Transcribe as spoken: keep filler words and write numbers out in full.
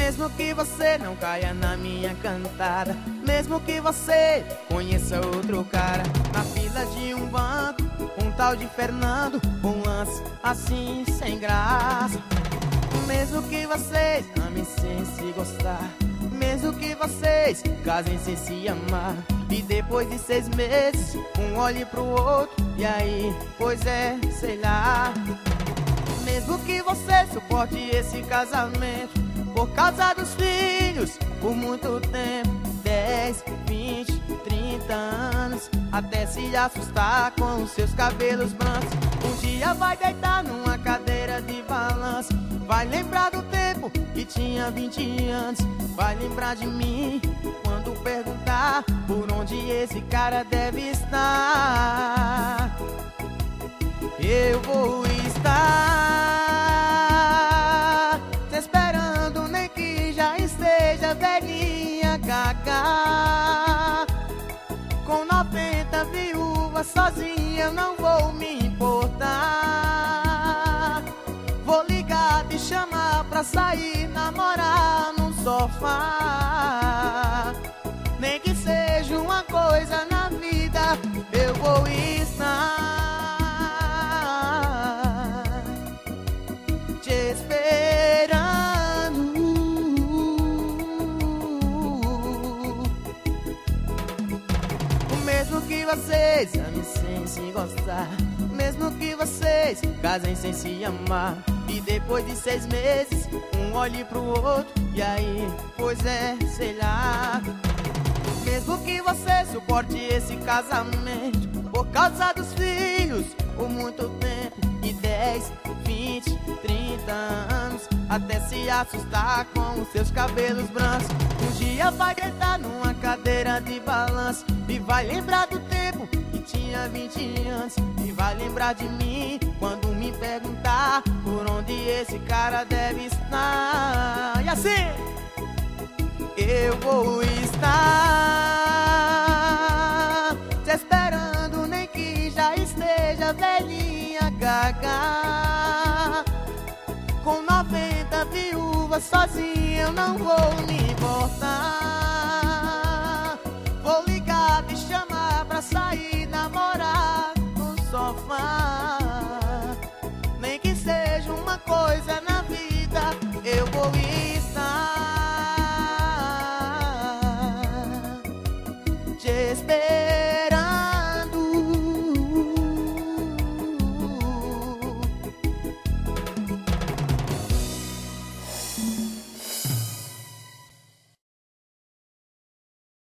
Mesmo que você não caia na minha cantada, mesmo que você conheça outro cara, na fila de um banco, um tal de Fernando, um lance assim sem graça. Mesmo que vocês amem sem se gostar, mesmo que vocês casem sem se amar, e depois de seis meses um olhe pro outro, e aí, pois é, sei lá. Mesmo que você suporte esse casamento por causa dos filhos, por muito tempo, dez, vinte, trinta anos, até se assustar com os seus cabelos brancos. Um dia vai deitar numa cadeira de balanço, vai lembrar do tempo que tinha vinte anos, vai lembrar de mim quando perguntar por onde esse cara deve estar. Eu vou estar te esperando, nem que já esteja velhinha, gaga. Com noventa viúvas sozinha eu não vou me importar. Vou ligar, te chamar pra sair, namorar num sofá. Nem que seja uma coisa na vida, eu vou estar te esperando. Mesmo que vocês amem sem se gostar, mesmo que vocês casem sem se amar, e depois de seis meses um olhe pro outro, e aí, pois é, sei lá. Mesmo que você suporte esse casamento por causa dos filhos por muito tempo, e dez, vinte, trinta anos, até se assustar com os seus cabelos brancos. Um dia vai deitar numa cadeira de balanço, e vai lembrar do tempo que tinha vinte anos, e vai lembrar de mim quando me perguntar por onde esse cara deve estar. E assim eu vou estar te esperando, nem que já esteja velhinha, gaga. Com noventa viúvas sozinha eu não vou me importar. Vou ligar, te chamar pra sair, namorar no sofá.